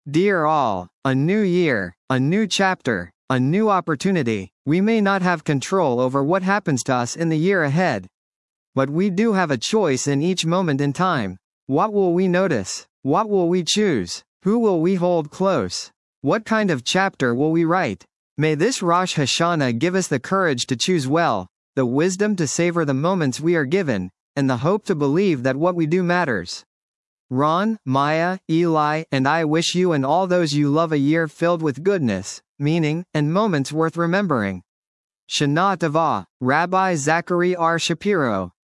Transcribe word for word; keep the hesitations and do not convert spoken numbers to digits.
Dear all, a new year, a new chapter, a new opportunity. We may not have control over what happens to us in the year ahead. But we do have a choice in each moment in time. What will we notice? What will we choose? Who will we hold close? What kind of chapter will we write? May this Rosh Hashanah give us the courage to choose well, the wisdom to savor the moments we are given, and the hope to believe that what we do matters. Ron, Maya, Eli, and I wish you and all those you love a year filled with goodness, meaning, and moments worth remembering. Shana Tova, Rabbi Zachary R. Shapiro.